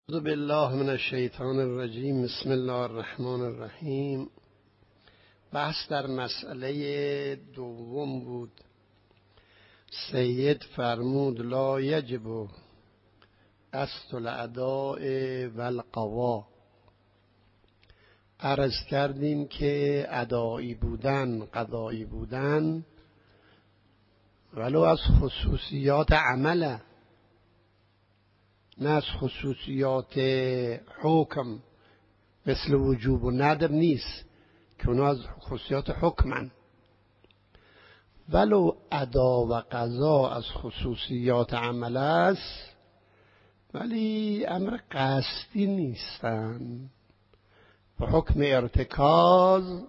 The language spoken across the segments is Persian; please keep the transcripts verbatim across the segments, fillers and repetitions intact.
اعوذ بالله من الشیطان الرجیم. بسم الله الرحمن الرحیم. بحث در مسئله دوم بود. سید فرمود لا یجب قصد الاداء و القضاء. عرض کردیم که ادایی بودن قضایی بودن ولو از خصوصیات عمله، نه از خصوصیات حکم مثل وجوب و ندب نیست که اونا از خصوصیات حکمن. ولو ادا و قضا از خصوصیات عمل است ولی امر قصدی نیستن. به حکم ارتکاز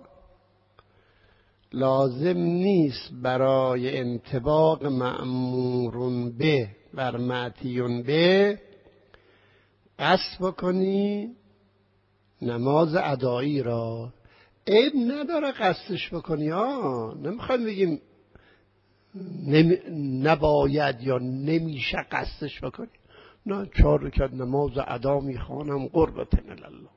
لازم نیست برای انطباق مأمور به بر معطی به قصد بکنی نماز ادایی را. عیب نداره قصدش بکنی، ها نمیخوایم بگیم نمی... نباید یا نمیشه قصدش بکنی. نه، چهار رکعت نماز ادا میخوانم قربتن الله.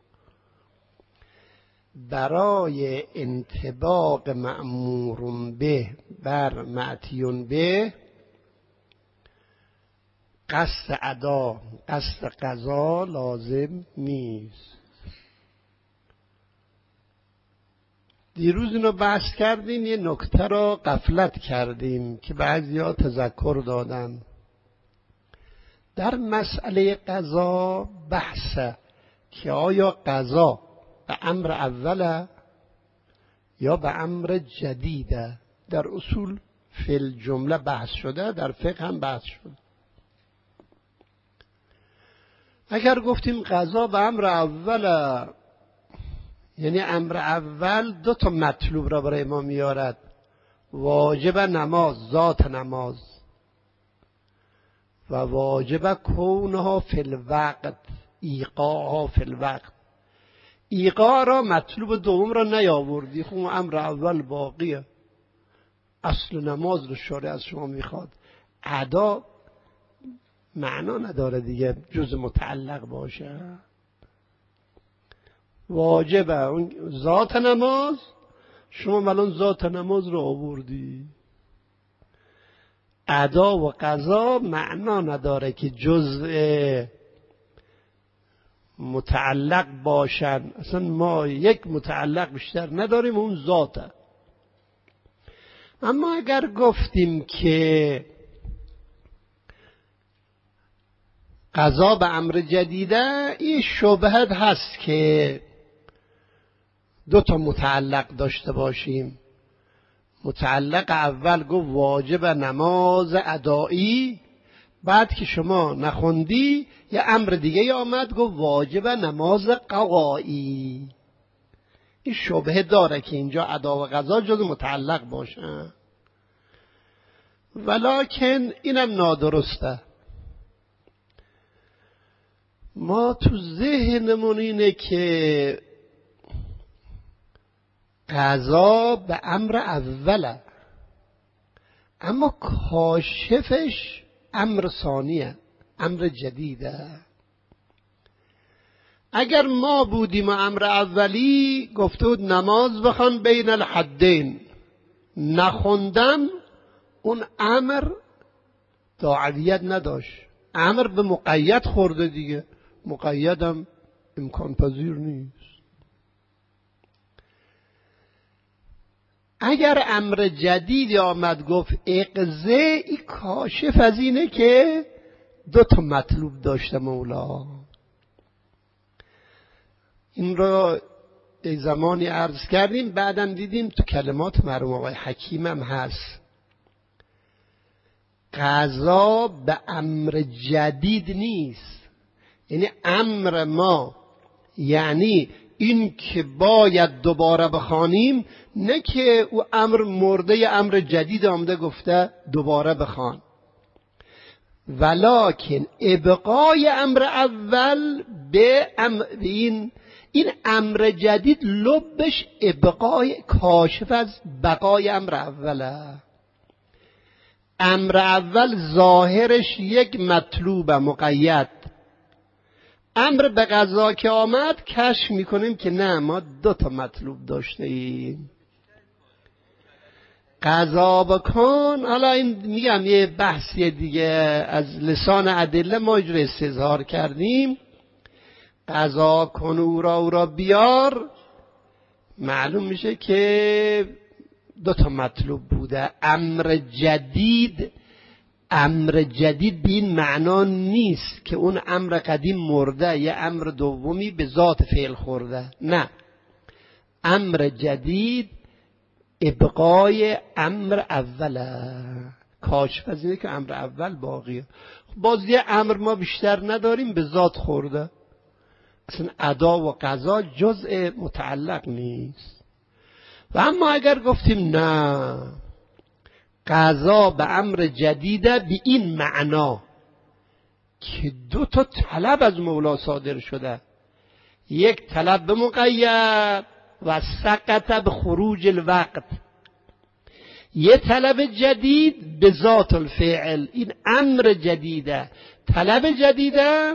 برای انطباق مأمور به بر معطی به قصد ادا قصد قضا لازم نیست. دیروز اینو بحث کردیم، یه نکته را غفلت کردیم که بعضیا تذکر دادن. در مسئله قضا بحثه که آیا قضا به امر اوله یا به امر جدیده. در اصول فی الجمله بحث شده، در فقه هم بحث شده. اگر گفتیم قضا به امر اوله، یعنی امر اول دو تا مطلوب را برای ما میارد: واجب نماز، ذات نماز، و واجب کونها فی الوقت، ایقاها فی الوقت. ایقا را مطلوب دوم را نیاوردی، خب امر اول باقیه. اصل نماز رو شارع از شما میخواد. ادا معنا نداره دیگه جز متعلق باشه. واجبه اون ذات نماز، شما ملون ذات نماز رو آوردی. ادا و قضا معنا نداره که جزء متعلق باشن. اصلا ما یک متعلق بیشتر نداریم، اون ذاته. اما اگر گفتیم که قضا به امر جدیده، این شبهت هست که دو تا متعلق داشته باشیم. متعلق اول گفت واجب نماز ادایی، بعد که شما نخوندی یه امر دیگه آمد گفت واجب نماز قضایی. این شبهه داره که اینجا ادا و قضا جز متعلق باشه، ولکن اینم نادرسته. ما تو ذهنمون اینه که قضا به امر اوله، اما کاشفش امر ثانیه، امر جدیده. اگر ما بودیم و امر اولی گفته بود نماز بخوان بین الحدین، نخوندم، اون امر داعیت نداشت، امر به مقید خورده دیگه. مقیدم امکان پذیر نیست. اگر امر جدید آمد گفت اقضه، ای کاشف از اینه که دو تا مطلوب داشته مولا. این رو ای زمانی عرض کردیم، بعدم دیدیم تو کلمات مرحوم آقای حکیم هم هست. قضا به امر جدید نیست، یعنی امر ما یعنی این که باید دوباره بخوانیم، نه که او امر مرده امر جدید آمده گفته دوباره بخوان. ولکن ابقای امر اول به امر این این امر جدید لبش ابقای کاشف از بقای امر اوله. امر اول ظاهرش یک مطلوب مقید، امر به قضا که آمد کشف میکنیم که نه، ما دو تا مطلوب داشته ایم. قضا بکن، حالا این میگم یه بحثی دیگه از لسان ادله ما اینجور استظهار کردیم. قضا کن او را او را بیار، معلوم میشه که دو تا مطلوب بوده. امر جدید، امر جدید به این معنا نیست که اون امر قدیم مرده، یه امر دومی به ذات فعل خورده، نه. امر جدید ابقای امر اوله، کاش پذیره که امر اول باقیه. باز یه امر ما بیشتر نداریم به ذات خورده، اصلا ادا و قضا جزء متعلق نیست. و اما اگر گفتیم نه، قضا به امر جدیده به این معنا که دو تا طلب از مولا صادر شده، یک طلب به مقید و سقط به خروج الوقت، یه طلب جدید به ذات الفعل، این امر جدیده، طلب جدیده.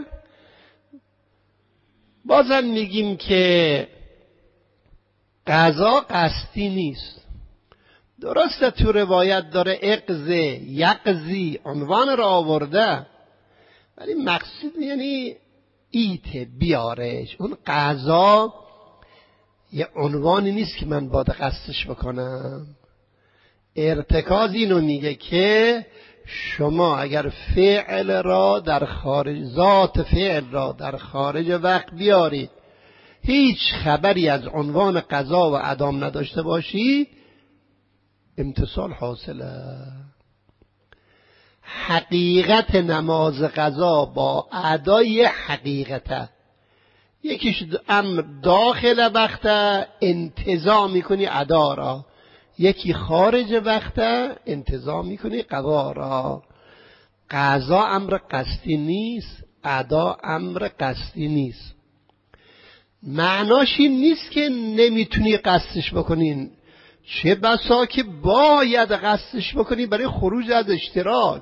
بازم میگیم که قضا قصدی نیست. درسته تو روایت داره اقضی یقضی عنوان را آورده، ولی مقصود یعنی ایت بیارش. اون قضا یه عنوانی نیست که من باید قصدش بکنم. ارتکاز اینو میگه که شما اگر فعل را در خارج، ذات فعل را در خارج وقت بیارید، هیچ خبری از عنوان قضا و ادام نداشته باشی، امتصال حاصله. حقیقت نماز قضا با ادای حقیقته، یکیش امر داخل وقته انتظام میکنی ادا را، یکی خارج وقته انتظام میکنی قضا را. قضا امر قصدی نیست، ادا امر قصدی نیست. معناش این نیست که نمیتونی قصدش بکنین، چه بسا که باید قصدش بکنی برای خروج از اشتراک.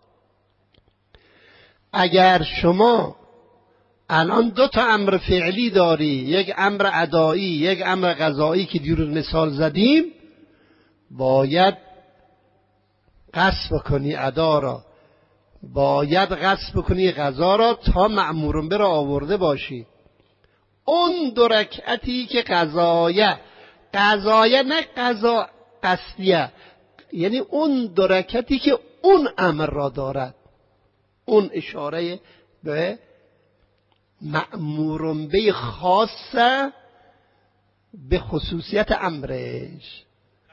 اگر شما الان دو تا امر فعلی داری، یک امر ادایی یک امر قضایی که دیروز مثال زدیم، باید قصد بکنی ادا را، باید قصد بکنی قضا را تا مأمورون به را آورده باشی. اون دو رکعتی که قضایه، قضایه نه قضا قصدیه، یعنی اون دو رکعتی که اون امر را دارد، اون اشاره به مأمورون به خاصه به خصوصیت امرش.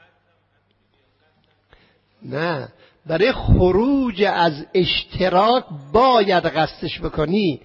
نه، برای خروج از اشتراک باید قصدش بکنی.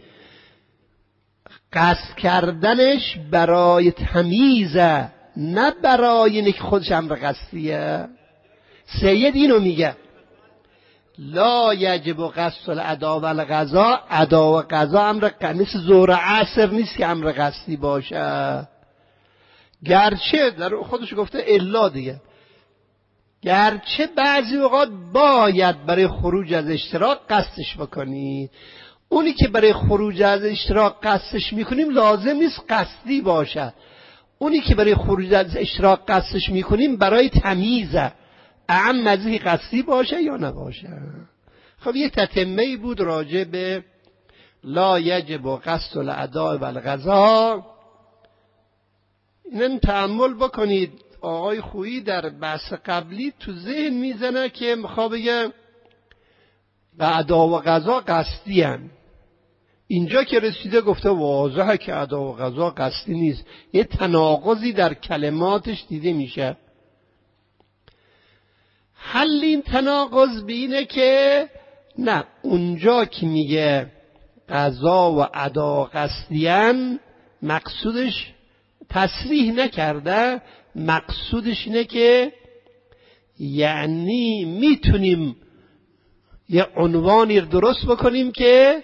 قصد کردنش برای تمیزه، نه برای اینکه خودش امر قصدیه. سید اینو میگه لا یجب قصد الادا و القضا، ادا و قضا امر مثل ظهر عصر نیست که امر قصدی باشه. گرچه در خودش گفته الا دیگه، گرچه بعضی اوقات باید برای خروج از اشتراک قصدش بکنی. اونی که برای خروج از اشتراک قصدش میکنیم لازم نیست قصدی باشه. اونی که برای خروج از اشتراک قصدش میکنیم برای تمیزه، اعم نزدیک قصدی باشه یا نباشه. خب یه تتمه‌ای بود راجع به لا یجب قصد الادا و القضا. اینن تأمل بکنید. آقای خویی در بحث قبلی تو ذهن میزنه که میخواد بگه ادا و قضا قصدی هن. اینجا که رسیده گفته واضحه که ادا و قضا قصدی نیست. یه تناقضی در کلماتش دیده میشه. حل این تناقض بینه که نه، اونجا که میگه قضا و ادا قصدی هن، مقصودش تصریح نکرده، مقصودش اینه که یعنی میتونیم یه عنوانی درست بکنیم که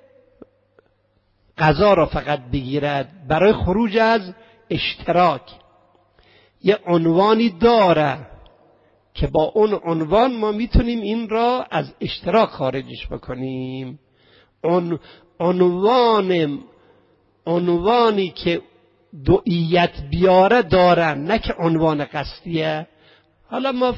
قضا را فقط بگیرد برای خروج از اشتراک. یه عنوانی داره که با اون عنوان ما میتونیم این را از اشتراک خارجش بکنیم. عنوان عنوانی که دعیت بیاره دارن، نه که عنوان قصدیه. حالا ما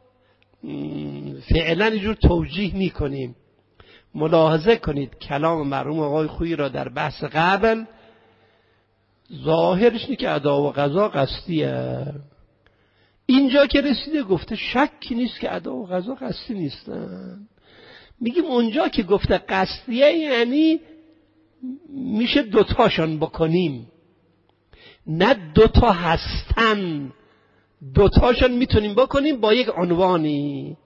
فعلا اینجور توجیه میکنیم. ملاحظه کنید کلام مرحوم آقای خویی را در بحث قبل ظاهرش اینه که ادا و قضا قصدیه. اینجا که رسیده گفته شکی نیست که ادا و قضا قصدی نیستن. میگیم اونجا که گفته قصدیه یعنی میشه دوتاشان بکنیم، نه دوتا هستن، دوتاشان میتونیم بکنیم با یک عنوانی.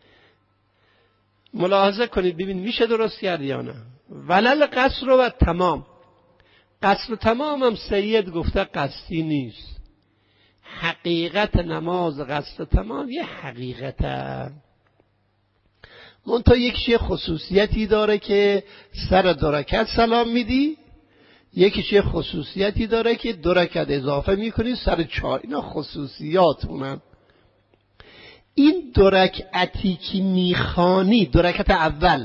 ملاحظه کنید ببین میشه درست کرد یا نه. ولل قصر و تمام، قصر و تمام هم سید گفته قصدی نیست. حقیقت نماز قصر و تمام یه حقیقته، منتها یک چیه خصوصیتی داره که سر دو رکعت سلام میدی، یکیش یه خصوصیتی داره که دو رکعت اضافه میکنی سر چهار. اینا خصوصیات اونن. این دو رکعتی که میخوانی، دو رکعت اول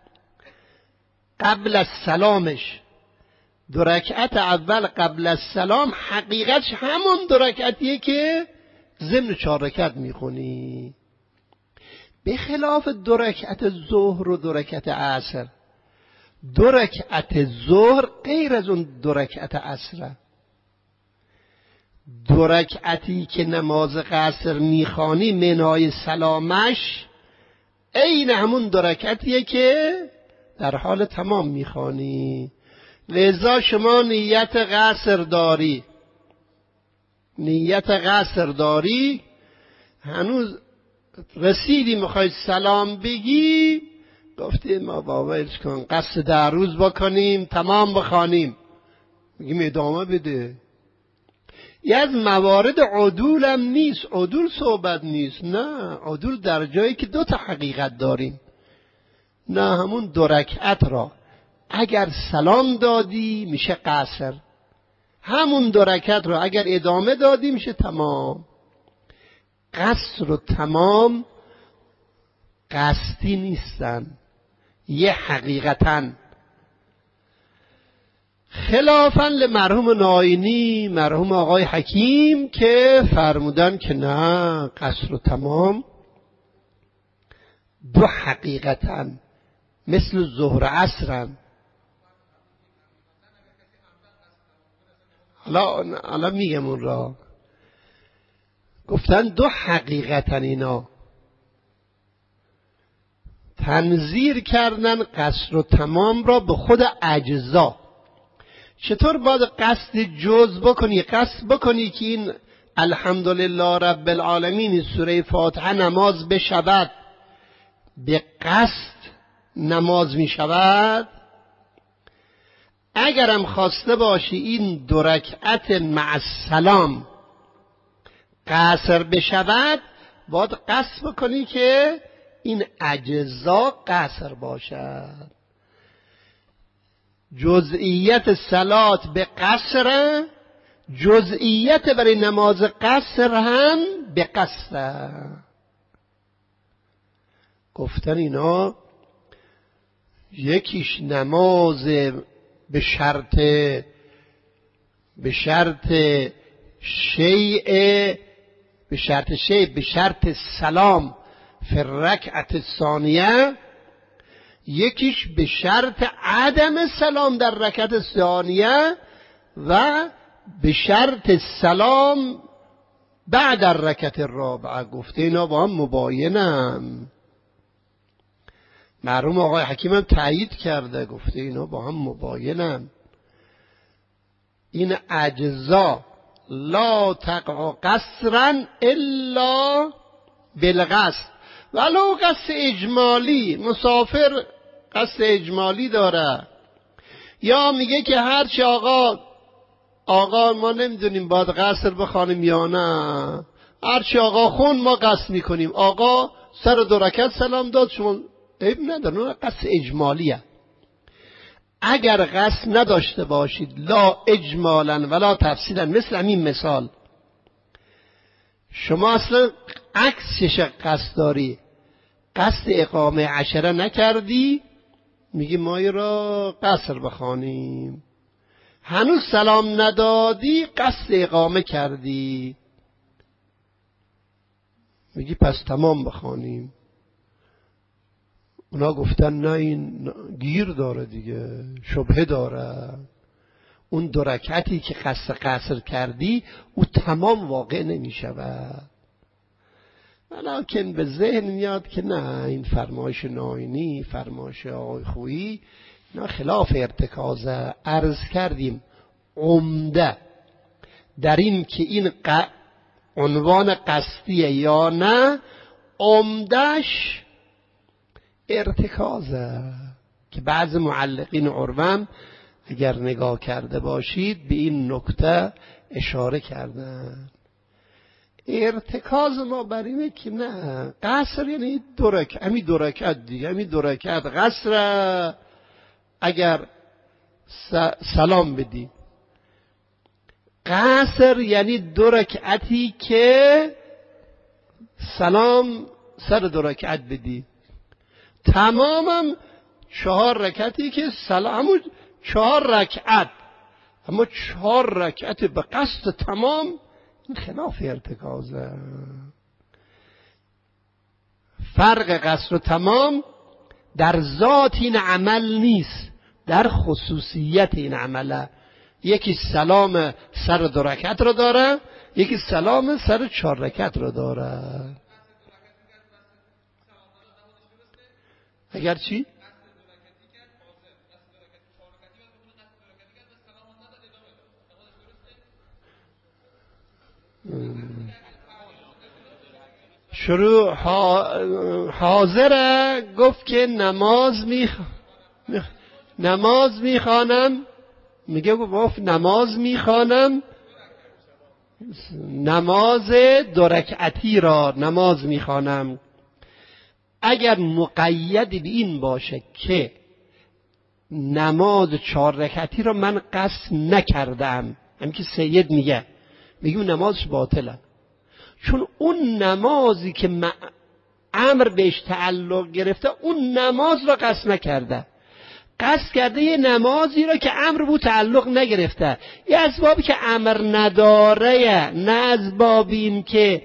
قبل از سلامش، دو رکعت اول قبل از سلام حقیقتش همون دو رکعتیه که ضمن چهار رکعت میخونی، به خلاف دو رکعت ظهر و دو رکعت عصر. دو رکعت ظهر غیر از اون دو رکعت عصره. دو رکعتی که نماز قصر میخوانی منای سلامش عین همون دو رکعتیه که در حال تمام میخوانی. لذا شما نیت قصر داری، نیت قصر داری، هنوز رسیدی میخوای سلام بگی، گفتیم ما باورش کن قصد در روز بکنیم تمام بخوانیم، میگیم ادامه بده. یه از موارد عدول هم نیست، عدول صحبت نیست، نه عدول در جایی که دو تا حقیقت داریم. نه همون دو رکعت را اگر سلام دادی میشه قصر، همون دو رکعت را اگر ادامه دادی میشه تمام. قصر و تمام قصدی نیستن، یه حقیقتن. خلافاً لمرحوم ناینی، مرحوم آقای حکیم که فرمودن که نه، قصر و تمام دو حقیقتن، مثل ظهر عصرن. حالا حالا میگم اون را. گفتن دو حقیقتن، اینا تنظیر کردن قصر و تمام را به خود اجزا. چطور باید قصد جز بکنی؟ قصد بکنی که این الحمدلله رب العالمین سوره فاتحه نماز بشود، به قصد نماز می شود. اگرم خواسته باشی این دو رکعت مع السلام قصر بشود، باید قصد بکنی که این اجزا قصر باشد. جزئیت صلات به قصر، جزئیت برای نماز قصر هم به قصد. گفتن اینا یکیش نماز به شرط به شرط شیء به شرط شیء به شرط سلام فی الرکعت ثانیه، یکیش به شرط عدم سلام در رکعت ثانیه و به شرط سلام بعد الرکعت الرابعه. گفته اینا با هم مباینن. مرحوم آقای حکیم هم تایید کرده، گفته اینا با هم مباینن. این اجزا لا تقع قصرا الا بالقصد، ولو قصد اجمالی. مسافر قصد اجمالی داره، یا میگه که هرچی آقا آقا ما نمیدونیم باید قصر بخوانیم یا نه، هرچی آقا خون ما قصد میکنیم، آقا سر دو رکعت سلام داد شما عیب نداره، اون قصد اجمالیه. اگر قصد نداشته باشید لا اجمالا ولا تفصیلا، مثل همین مثال شما اصلا عکسش قصد داری، قصد اقامه عشره نکردی، میگی ما را قصر بخوانیم. هنوز سلام ندادی قصد اقامه کردی، میگی پس تمام بخوانیم. اونا گفتن نه این گیر داره دیگه، شبهه داره، اون دو رکعتی که قصد قصر کردی او تمام واقع نمی شود. ولیکن به ذهن میاد که نه، این فرمایش ناینی، فرمایش آقای خویی نه، خلاف ارتکازه. عرض کردیم عمده در این که این ق... عنوان قصدیه یا نه، عمدش ارتکازه که بعض معلقین عروم اگر نگاه کرده باشید به این نکته اشاره کردن. ارتکاز ما بر اینه که نه، قصر یعنی دو رکعت، همین دو رکعت دیگه، همین دو رکعت قصر. اگر سلام بدی، قصر یعنی دو رکعتی که سلام سر دو رکعت بدی، تمامم چهار رکعتی که سلام، چهار رکعت، اما چهار رکعت به قصد تمام، این خلاف ارتکازه. فرق قصر و تمام در ذات این عمل نیست، در خصوصیت این عمله. یکی سلام سر دو رکعت رو داره، یکی سلام سر چهار رکعت رو داره. اگر چی؟ شروع حاضره گفت که نماز میخ... نماز میخوانم، میگه گفت نماز میخوانم، نماز دو رکعتی را نماز میخوانم. اگر مقید به این باشه که نماز چهار رکعتی را من قصد نکردم، همین که سید میگه، میگه نمازش باطله، چون اون نمازی که امر بهش تعلق گرفته اون نماز را قصد نکرده، قصد کرده یه نمازی را که امر بود تعلق نگرفته. یه اسبابی که امر نداره، نه اسباب این که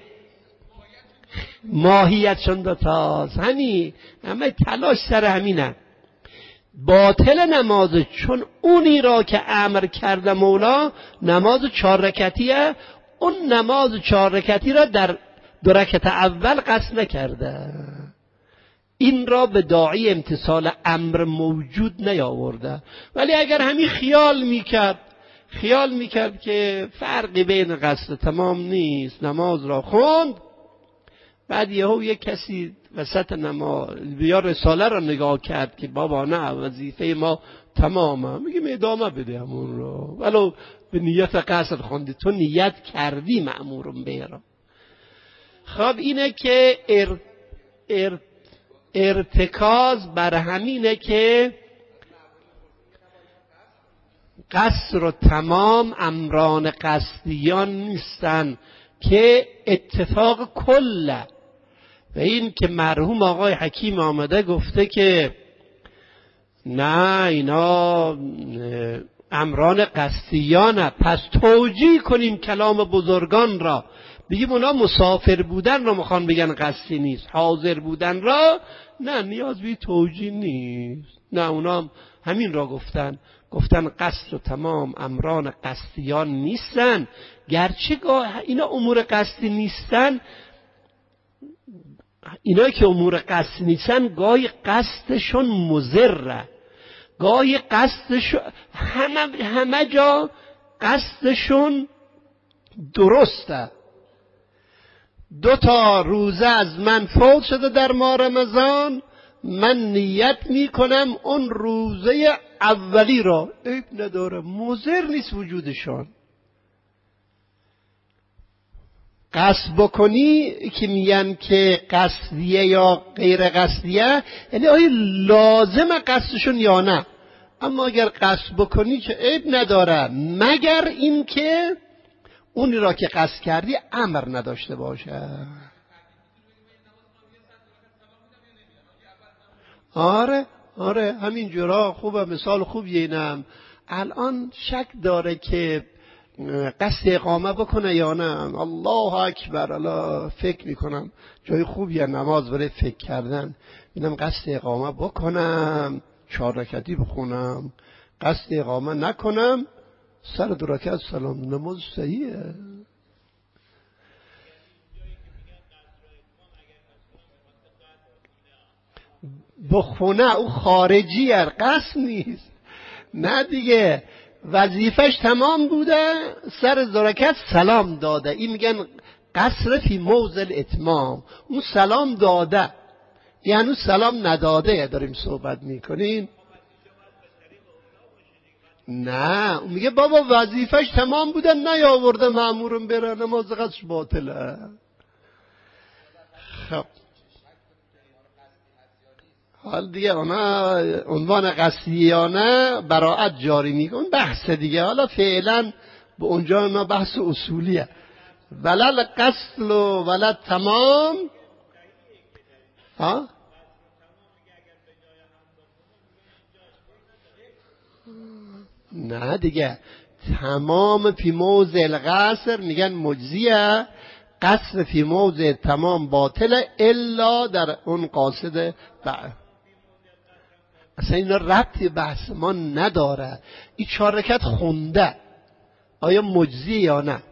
ماهیتشون دوتاست. همین همه تلاش سر همینه. باطل نماز، چون اونی را که امر کرده مولا نماز چهار رکعتیه، اون نماز چهار رکعتی را در دو رکعت اول قصد نکرده، این را به داعی امتثال امر موجود نیاورده. ولی اگر همین خیال میکرد خیال میکرد که فرقی بین قصد تمام نیست، نماز را خوند، بعد یهو یک کسی وسط نماز یا رساله را نگاه کرد که بابا نه، وظیفه ما تمامه، میگیم ادامه بده همون رو، ولو به نیت قصد خوندی، تو نیت کردی مأمورم به را. خب اینه که ار... ار... ارتکاز بر همینه که قصر و تمام امران قصدیان نیستن که اتفاق کله. و این که مرحوم آقای حکیم آمده گفته که نه اینا امران قصدیانه، پس توجیه کنیم کلام بزرگان را، بگیم اونا مسافر بودن را میخوان بگن قصدی نیست، حاضر بودن را نه نیاز به توجیه نیست. نه اونا همین را گفتن، گفتن قصد و تمام امران قصدیان نیستن، گرچه اینا امور قصدی نیستن، اینا که امور قصدی نیستن گاهی قصدشون مضره، گاهی قصدشون همه, همه جا قصدشون درسته. دو تا روزه از من فوت شده در ماه رمضان، من نیت میکنم اون روزه اولی را، عیب نداره، مضر نیست وجودشان. قصد بکنی که میگن که قصدیه یا غیر قصدیه، یعنی آیا لازم قصدشون یا نه، اما اگر قصد بکنی که عیب نداره، مگر این که اونی را که قصد کردی امر نداشته باشه. آره آره همین جورا خوبه، مثال خوبیه اینم. الان شک داره که قصد اقامه بکنه یا نه. الله اکبر، الله فکر میکنم جای خوبیه نماز برای فکر کردن. اینم قصد اقامه بکنم، چهار رکعتی بخونم، قصد اقامه نکنم، سر دو رکعت سلام، نماز صحیحه. بخونه او خارجی هر قصد نیست. نه دیگه، وظیفش تمام بوده، سر دو رکعت سلام داده. این میگن قصر فی موضع اتمام. اون سلام داده، یعنی سلام نداده داریم صحبت میکنین. نه، اون میگه بابا وظیفش تمام بوده نیاورده مأمورم بره، نماز قصر باطله. خب حال دیگه اونا عنوان قصدیانه براعت جاری میکن، بحث دیگه. حالا فعلا به اونجا اونا بحث اصولیه. ولل قصد و ولل تمام. ها نه دیگه، تمام فی موضع القصر میگن مجزیه، قصر فی موضع تمام باطله الا در اون قاصد بعد. اصلا اینا ربطی بحث ما نداره. این چهار رکعت خونده آیا مجزی یا نه؟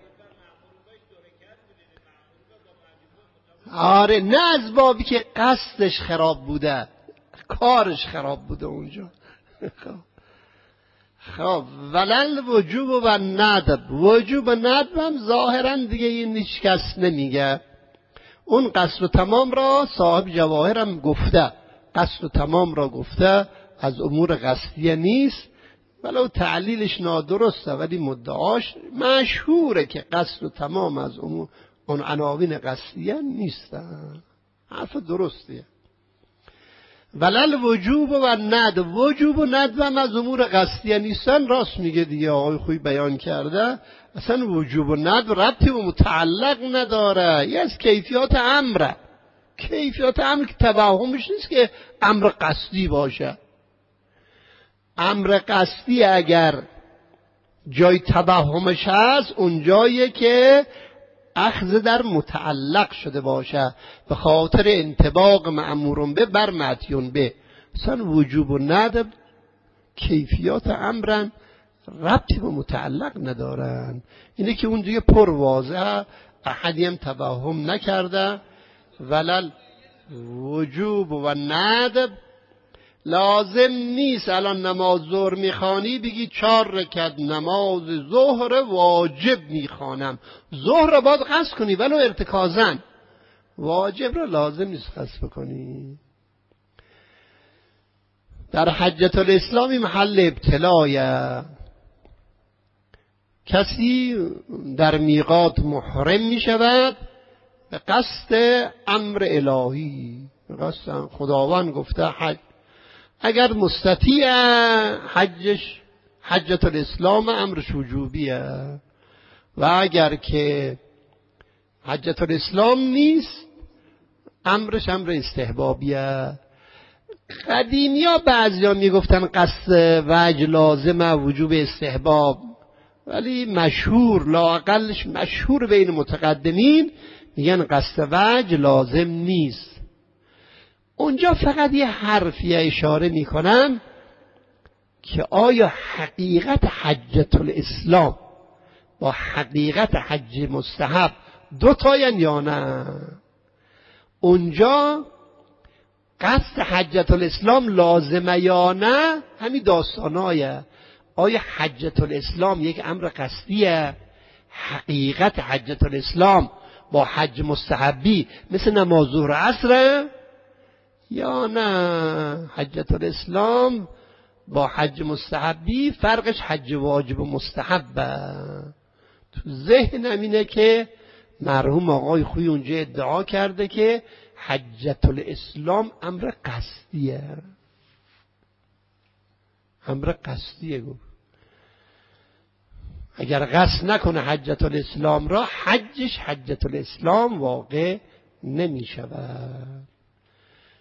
آره، نه از بابی که قصدش خراب بوده، کارش خراب بوده اونجا. خب ولل وجوب و ندب. وجوب و ندب هم ظاهرا دیگه این هیچ کس نمیگه. اون قصد و تمام را صاحب جواهر هم گفته، قصد و تمام را گفته، از امور قصدیه نیست. ولو تعلیلش نادرسته ولی مدعاش مشهوره که قصد و تمام از امور اون عناوین قصدیه نیستن. حرف درستیه. ولل وجوب و ند. وجوب و ند هم از امور قصدیه نیستن. راست میگه دیگه، آقای خوی بیان کرده. اصلا وجوب و ند ربطی و متعلق نداره، یه از کیفیات امره. کیفیات امر که توهمش نیست که امر قصدی باشه. امر قصدی اگر جای توهمش هست اون جاییه که اخذ در متعلق شده باشه به خاطر انطباق مأمورون به بر معتیون به. مثلا وجوب و ندب کیفیات امرن، ربطی به متعلق ندارن. اینه که اون دیگه پر واضحه، احدی هم توهم نکرده. ولل وجوب و ندب لازم نیست الان نماز ظهر میخوانی بگی چهار رکعت نماز ظهر واجب میخوانم. ظهر را باید قصد کنی ولو ارتکازن، واجب را لازم نیست قصد بکنی. در حجة الاسلامی محل ابتلایه. کسی در میقات محرم میشود به قصد امر الهی، به قصد خداوند گفته حج. اگر مستطیع حجش حجة الاسلام امرش وجوبیه، و اگر که حجة الاسلام نیست امرش امر استحبابیه. قدیمی ها بعضی ها میگفتن قصد وجه لازمه وجوب استحباب، ولی مشهور لااقلش مشهور بین متقدمین میگن قصد وجه لازم نیست. اونجا فقط یه حرفی اشاره میکنم که آیا حقیقت حجة الاسلام با حقیقت حج مستحب دو تاین یا نه؟ اونجا قصد حجة الاسلام لازمه یا نه همین داستانایه. آیا حجة الاسلام یک امر قصدیه، حقیقت حجة الاسلام با حج مستحبی مثل نماز ظهر عصره، یا نه حجة الاسلام با حج مستحبی فرقش حج واجب و مستحبه. تو ذهنم اینه که مرحوم آقای خوی اونجا ادعا کرده که حجة الاسلام امر قصدیه، امر قصدیه. گفت اگر قصد نکنه حجة الاسلام را حجش حجة الاسلام واقع نمی شود.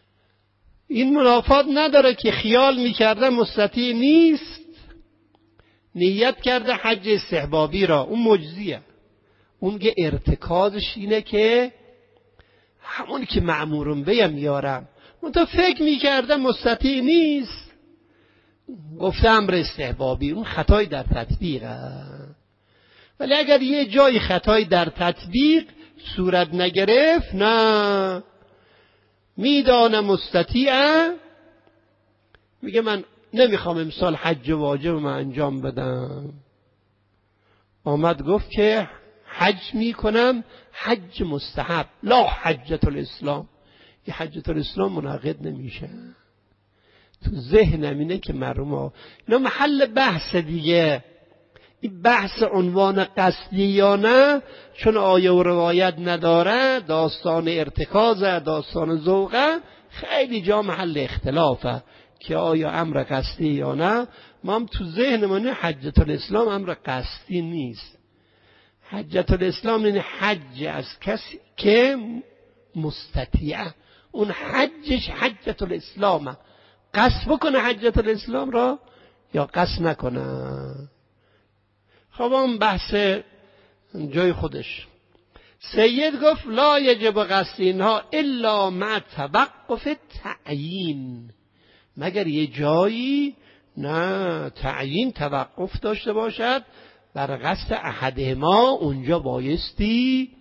این منافات نداره که خیال میکرده مستطیع نیست نیت کرده حج استحبابی را، اون مجزیه. اون که ارتکازش اینه که همون که مأمورم بیم میارم، من تا فکر میکردم مستطیع نیست، گفته امر استحبابی، اون خطایی در تطبیقه. ولی اگر یه جای خطایی در تطبیق صورت نگرفت، نه میدانم مستطیعه، میگه من نمیخوام امسال حج واجب من انجام بدم، آمد گفت که حج میکنم حج مستحب، لا حجت الاسلام. یه حجت الاسلام منعقد نمیشه. تو ذهنم اینه که مرحوم اینا محل بحث دیگه، این بحث عنوان قصدی یا نه، چون آیه و روایت نداره، داستان ارتکازه، داستان ذوقه، خیلی جا محل اختلافه که آیا امر قصدی یا نه. ما هم تو ذهنمون حجت الاسلام امر قصدی نیست. حجت الاسلام یعنی حج از کسی که مستطیعه، اون حجش حجت الاسلامه، قصد بکنه حجت الاسلام را یا قصد نکنه. خب اون بحث جای خودش. سید گفت لا یجب قصد اینها الا مع توقف تعیین، مگر یه جایی نه تعیین توقف داشته باشد بر قصد احدهما، اونجا بایستی.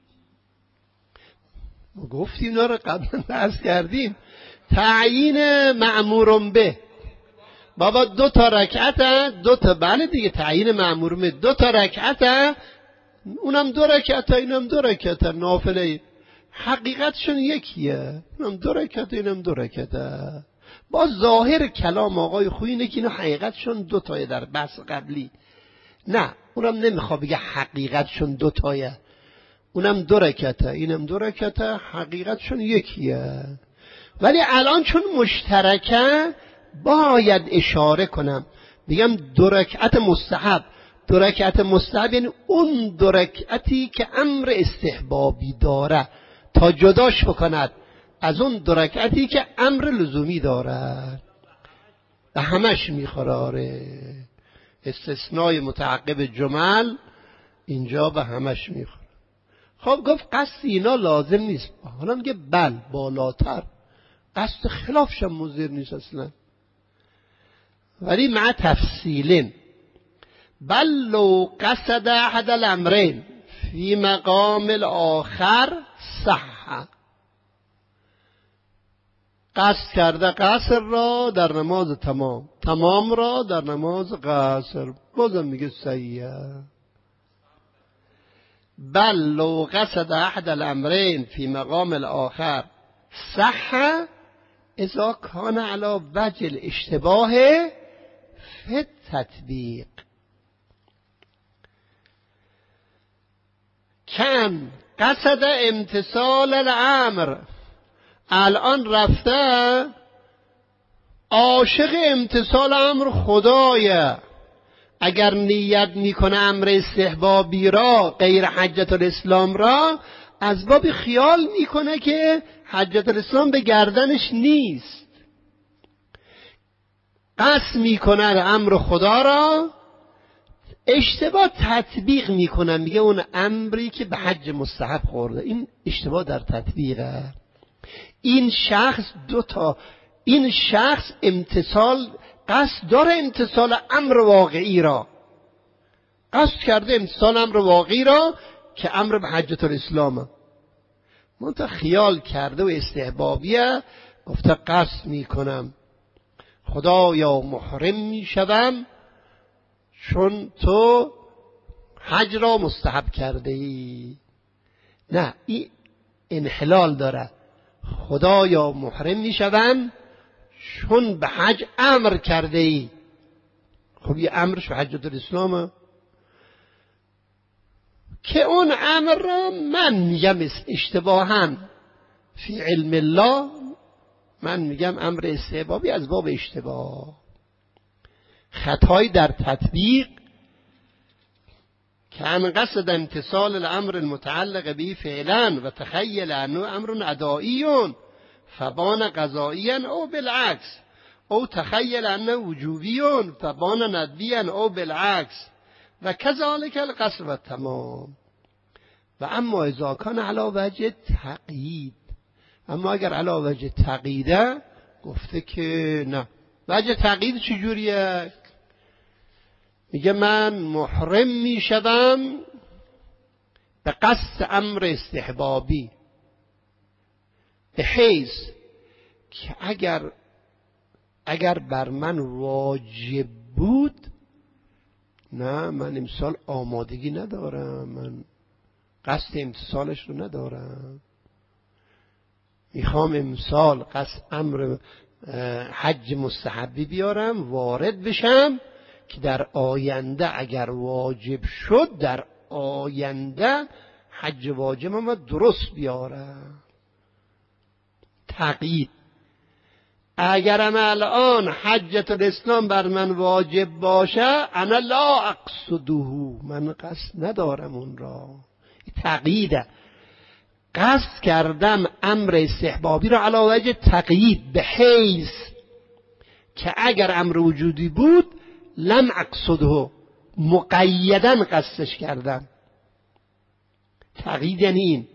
ما گفتیم اینا رو قبلا بحث کردیم. تعیین مأمورم به، بابا دو تا رکعت، دو تا، بله دیگه تعیین مأمورم به دو تا رکعت، اونم دو رکعت، اینم دو رکعت نافله، حقیقتشون یکیه، اونم دو رکعت اینم دو رکعت. با ظاهر کلام آقای خویی اینه که اینا حقیقتشون دو تایه در بحث قبلی. نه، اونم نمیخواد بگه حقیقتشون دو تایه، اونم دو رکعته اینم دو رکعته، حقیقتشون یکیه. ولی الان چون مشترکه باید اشاره کنم، بگم دو رکعت مستحب. دو رکعت مستحب یعنی اون دو رکعتی که امر استحبابی داره، تا جداش بکند از اون دو رکعتی که امر لزومی داره. به همش میخوره، استثنای متعقب جمل اینجا به همش میخوره. خب گفت قصد اینا لازم نیست، حالا میگه بل بالاتر، قصد خلافش هم مضر نیست اصلا، ولی مع تفصیلین. بل لو قصد احد الامرین فی مقام الاخر صح، قصد کرده قصر را در نماز تمام، تمام را در نماز قصر، بازم میگه صحیحه. بل لو قصد احد الامرین فی مقام الاخر صح اذا کان علی وجه الاشتباه فی التطبیق. کن قصد امتثال الامر، الان رفته عاشق امتثال امر خدایه، اگر نیت میکنه امر استحبابی را غیر حجت الاسلام را، از باب خیال میکنه که حجت الاسلام به گردنش نیست، قصد میکنه امر خدا را، اشتباه تطبیق میکنه، میگه اون امری که به حج مستحب خورده، این اشتباه در تطبیقه. این شخص دو تا، این شخص امتثال، قصد داره امتثال امر واقعی را، قصد کرده امتثال امر واقعی را که امر به حجت الاسلامه، منتها خیال کرده و استحبابیه، گفته قصد میکنم خدایا محرم میشوم چون تو حج را مستحب کرده ای. نه، این انحلال داره، خدایا محرم میشوم چون به حج امر کرده ای. خب یه امرش به حجت الاسلامه که اون امر را من میگم اشتباها فی علم الله، من میگم امر استحبابی از باب اشتباه، خطایی در تطبیق. که ان قصد امتثال الامر المتعلق به فعلا و تخیل انه امر ادائیون فبان قضائیا او بالعکس. او تخیل انه وجوبیون فبان ندبیان او بالعکس و کذالک القصر و تمام. و اما اذا کان علی وجه تقیید، اما اگر علی وجه تقییده گفته که نه. وجه تقیید چجوریه؟ میگه من محرم میشدم به قصد امر استحبابی، به حیث که اگر اگر بر من واجب بود، نه من امسال آمادگی ندارم، من قصد امتصالش رو ندارم، میخوام امسال قصد امر حج مستحبی بیارم وارد بشم که در آینده اگر واجب شد در آینده حج واجبم رو درست بیارم. تقیید. اگرم الان حجت الاسلام بر من واجب باشه انا لا اقصده، من قصد ندارم اون را. تقییده، قصد کردم امر استحبابی را علی وجه تقیید، به حیث که اگر امر وجودی بود لم اقصده، مقیدن قصدش کردم. تقیید یعنی این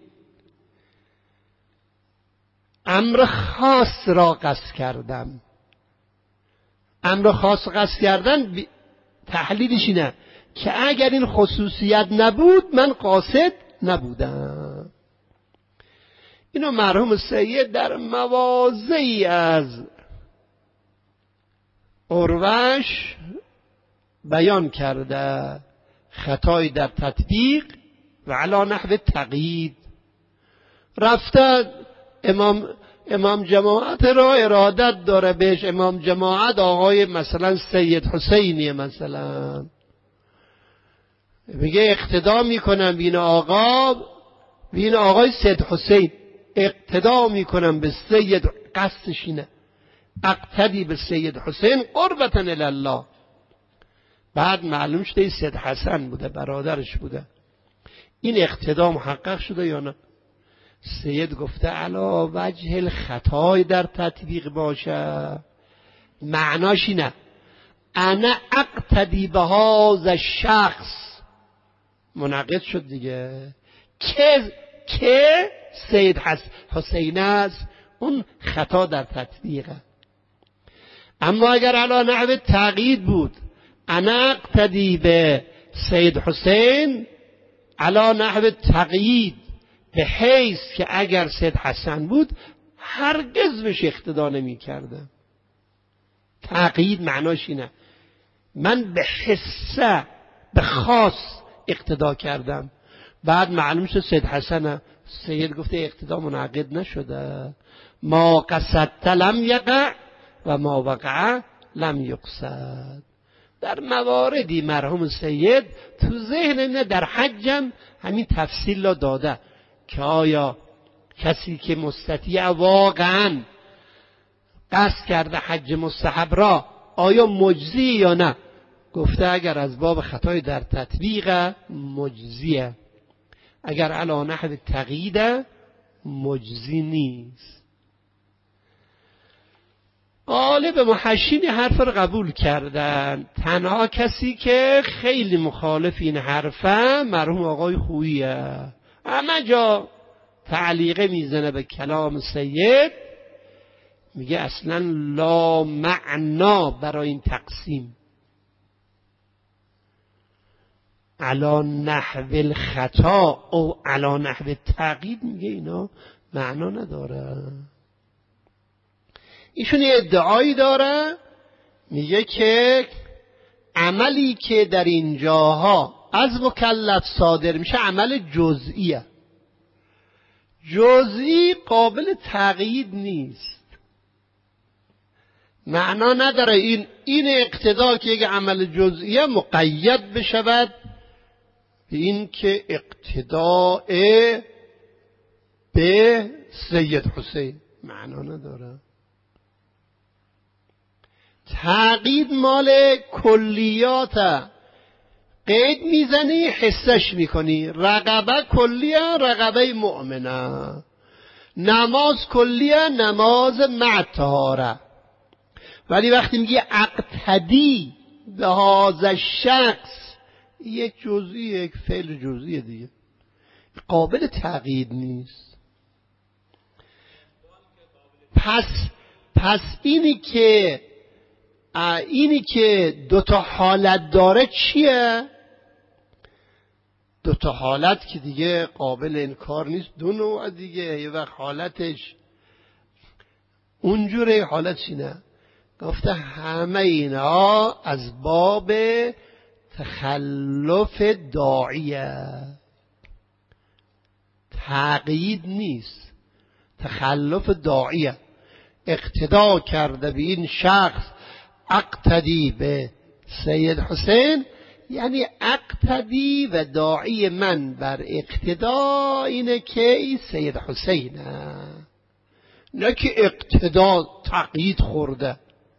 امر خاص را قصد کردم. امر خاص قصد کردن ب... تحلیلش اینه که اگر این خصوصیت نبود من قاصد نبودم. اینو مرحوم سید در مواضعی از عروش بیان کرده، خطای در تطبیق و علی نحو تقیید. رفته امام امام جماعت را ارادت داره بهش، امام جماعت آقای مثلا سید حسینی، مثلا میگه اقتدا میکنم بین آقا بین آقای سید حسین، اقتدا میکنم به سید، قصدش اینه اقتدی به سید حسین قربتن الله. بعد معلوم شده سید حسن بوده، برادرش بوده. این اقتدا محقق شده یا نه؟ سید گفته علا وجه الخطای در تطبیق باشه، معناش اینه انا اقتدی به هذا الشخص، منعقد شد دیگه، که که سید حسین است، اون خطا در تطبیقه. اما اگر علا نحو تقیید بود، انا اقتدی به سید حسین علا نحو تقیید، به حیث که اگر سید حسن بود هرگز بهش اقتدا نمی کردم. تقیید معناش اینه من به حصه به خاص اقتدا کردم. بعد معلوم شد سید حسن، سید گفته اقتدا منعقد نشده، ما قصدت لم یقع و ما وقع لم یقصد. در مواردی مرحوم سید تو ذهن در حجم همین تفصیل را داده که آیا کسی که مستطیع واقعا قصد کرده حج مستحب را آیا مجزی یا نه؟ گفته اگر از باب خطای در تطبیق مجزیه، اگر علی نحو تقیید مجزی نیست. غالب محشین حرف رو قبول کردن، تنها کسی که خیلی مخالف این حرفه مرحوم آقای خوییه. همه جا تعلیقه میزنه به کلام سید، میگه اصلا لا معنا برای این تقسیم علا نحو الخطا او علا نحو تقیید، میگه اینا معنا نداره. ایشون ادعایی داره، میگه که عملی که در این جاها از مکلف صادر میشه عمل جزئیه، جزئی قابل تقیید نیست، معنا نداره این این اقتدا که یک عمل جزئیه مقید بشود به این که اقتداء به سید حسین، معنا نداره. تقیید مال کلیات، قید میزنی حسش میکنی، رقبه کلیه رقبه مؤمنه، نماز کلیه نماز مع طهاره. ولی وقتی میگه اقتدی به هذا شخص، یک جزئی، یک فعل جزئی دیگه، قابل تغییر نیست. پس پس اینی که اینی که دو تا حالت داره چیه؟ دو تا حالت که دیگه قابل انکار نیست، دو نوع دیگه. یه وقت حالتش اونجوره، حالتش اینه. گفته همه اینا از باب تخلف داعیه، تقیید نیست، تخلف داعیه. اقتدا کرده به این شخص، اقتدی به سید حسین، یعنی اقتدی و داعی من بر اقتدا اینه که این سید حسینه، نه که اقتدا تقیید خورده.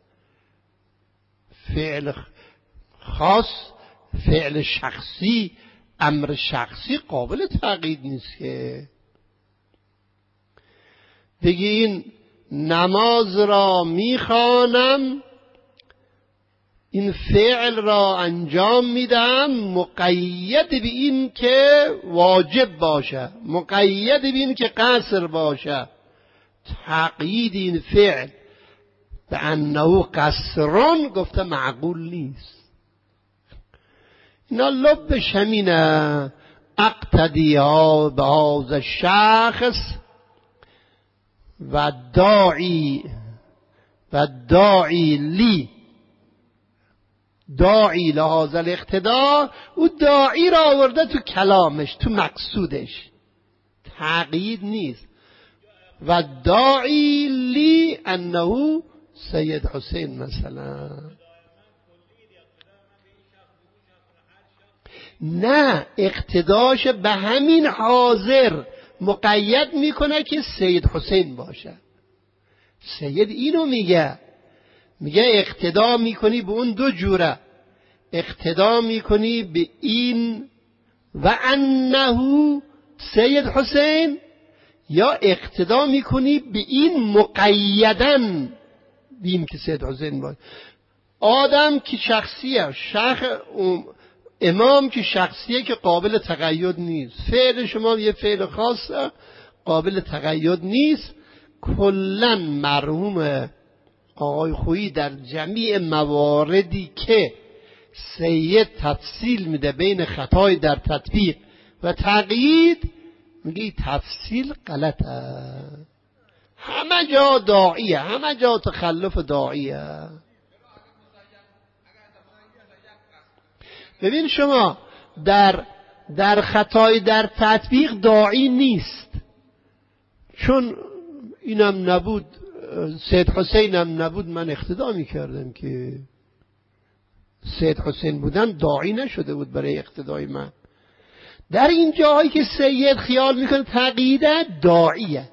فعل خاص، فعل شخصی، امر شخصی قابل تقیید نیست که بگی این نماز را میخوانم، این فعل را انجام میدم، مقید به این که واجب باشه، مقید به این که قصر باشه. تقیید این فعل به انه قصرون گفته معقول نیست. اینا لبش همینه. اقتدی ها به هذا شخص و داعی و داعی لی، داعی لهذا الاقتدا، او داعی را آورده تو کلامش، تو مقصودش، تقیید نیست. و داعی لی انه سید حسین مثلا، نه، اقتداش به همین حاضر مقید میکنه که سید حسین باشه. سید اینو میگه، میگه اقتدا میکنی به اون دو جوره، اقتدا میکنی به این و انه سید حسین، یا اقتدا میکنی به این مقیدن بیم که سید حسین باشه. آدم که شخصیه، شخص امام که شخصیه که قابل تقید نیست. فعل شما یه فعل خاصه، قابل تقید نیست. کلن مرحوم آقای خویی در جمیع مواردی که سید تفصیل میده بین خطای در تطبیق و تقیید، میگه تفصیل غلطه، همه جا داعیه، همه جا تخلف داعیه. ببین شما در در خطای در تطبیق داعی نیست، چون اینم نبود، سید حسین هم نبود، من اقتدا میکردم که سید حسین بودن داعی نشده بود برای اقتدای من. در این جاهایی که سید خیال میکنه تقییده، داعیه.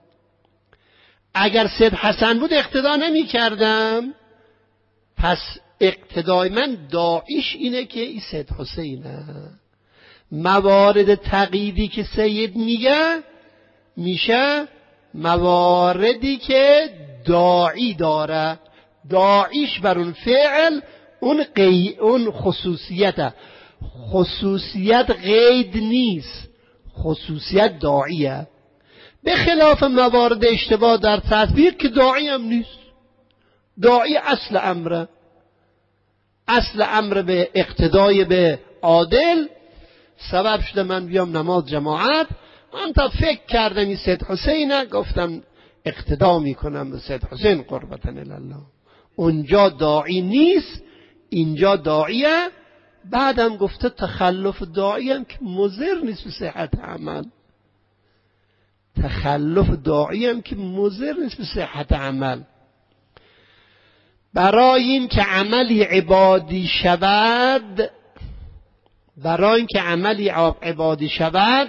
اگر سید حسن بود اقتدا نمیکردم، پس اقتدای من داعیش اینه که این سید حسینه. موارد تقییدی که سید میگه میشه مواردی که داعی داره، داعیش بر اون فعل اون, قی... اون خصوصیته. خصوصیت قید نیست، خصوصیت داعیه، به خلاف موارد اشتباه در تطبیق که داعی هم نیست. داعی اصل امره، اصل امر به اقتدای به عادل. سبب شده من بیام نماز جماعت، من تا فکر کردم این سید حسینه، گفتم اقتدا میکنم به سید حسین قربتن الله. اونجا داعی نیست، اینجا داعیه. بعدم گفته تخلف داعی هم که مضر نیست به صحت عمل، تخلف داعی هم که مضر نیست به صحت عمل. برای این که عملی عبادی شود، برای این که عملی عبادی شود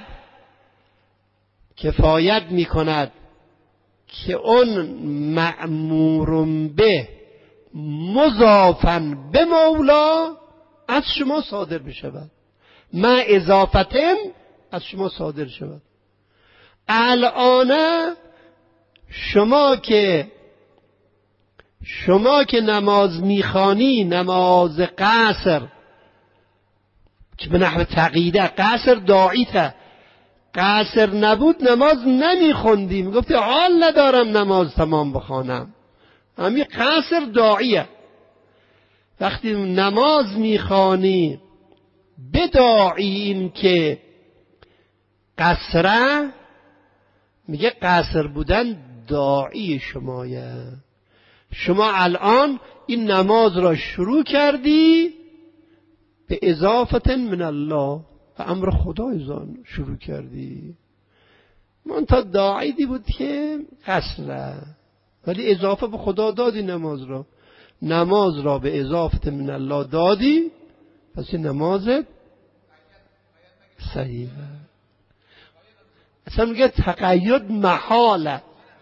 کفایت می کند که اون مأمور به مضافن به مولا از شما صادر بشود، ما اضافتن از شما صادر شود. الان شما که شما که نماز میخوانی نماز قصر که به نحو تقییده، قصر داعیته، قصر نبود نماز نمیخوندی، میگفتی حال ندارم نماز تمام بخوانم. همین قصر داعیه. وقتی نماز میخوانی بداعی این که قصره، میگه قصر بودن داعی شمایه. شما الان این نماز را شروع کردی به اضافه من الله، به امر خدا شروع کردی. من تا داعی دی بود که قصره، ولی اضافه به خدا دادی نماز را، نماز را به اضافه من الله دادی، پس این نمازت صحیحه. اصلا میگه تقید محاله.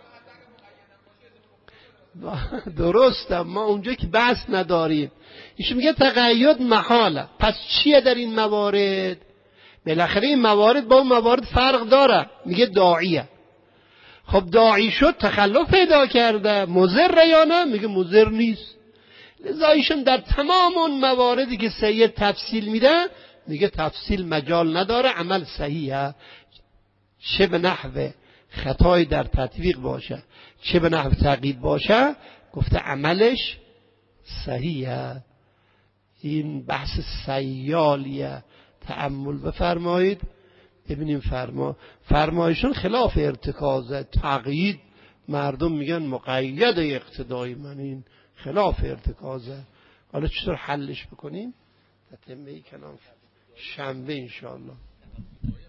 درسته، ما اونجا که بحث نداریم. ایشون میگه تقید محاله. پس چیه در این موارد؟ بالاخره این موارد با اون موارد فرق داره. میگه داعیه. خب داعی شد تخلف پیدا کرده، مضر یا نه؟ میگه مضر نیست. لذا ایشون در تمام اون مواردی که سید تفصیل میده میگه تفصیل مجال نداره، عمل صحیحه، چه به نحو خطای در تطبیق باشه چه به نحو تقیید باشه، گفته عملش صحیحه. این بحث سیالیه، تأمل بفرمایید ببینیم. فرما فرمایشون خلاف ارتکازه. تقیید مردم میگن مقید اقتدایی، من این خلاف ارتکازه. حالا چطور حلش بکنیم؟ تتمه کلام شنبه انشاءالله.